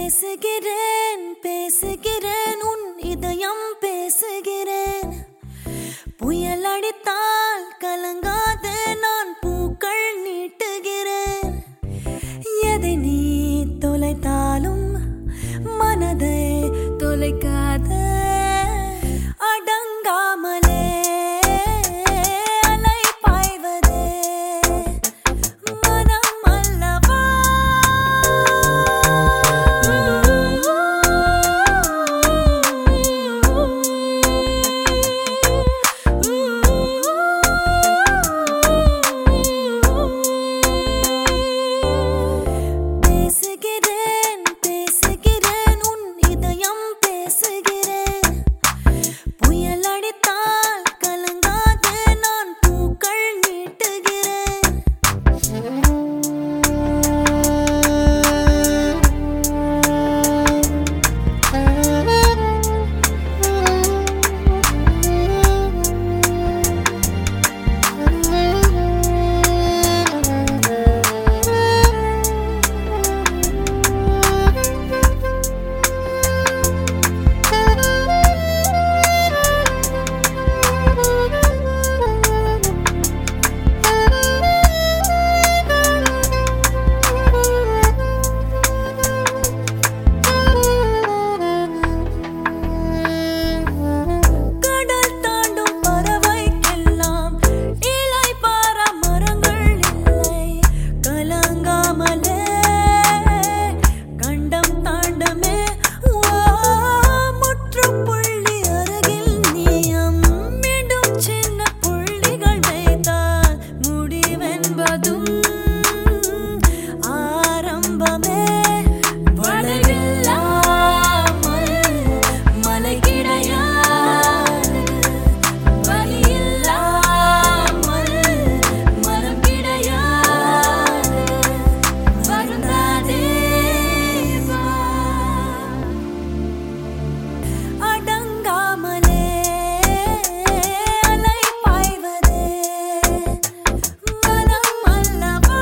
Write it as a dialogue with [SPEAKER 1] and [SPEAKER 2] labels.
[SPEAKER 1] பேசுகிறேன் பேசுகிறேன் உன் இதயம் பேசுகிறேன். புயல் அடித்தால் கலங்காதே நான் பூக்கள் நீட்டுகிறேன். எதை நீ தொலைத்தாலும் மனதை தொலைக்காதே. அடங்காமலே அலை பாய்வதே மனம் அல்லவா. பேசுகிறேன் பேசுகிறேன் உன் இதயம் பேசுகிறேன். புயல் அடித்தால் கலங்காதே நான் பூக்கள் நீட்டுகிறேன். கடல் தாண்டும் பறவைக்கெல்லாம் இளைப்பாற மரங்கள் இல்லை. கலங்காமலே கண்டம் தாண்டமே. முற்றுப்புள்ளி அருகில் நீயம் மீண்டும் சின்ன புள்ளிகள் வைத்தால் முடிவென்பதும் ஆரம்பமே. வளைவில்லாமல் மலை கிடையாது. வலியில்லாமல் மனம் கிடையாது. வருந்தாதே வா. அடங்காமலே அலை பாய்வதே மனம் அல்லவா.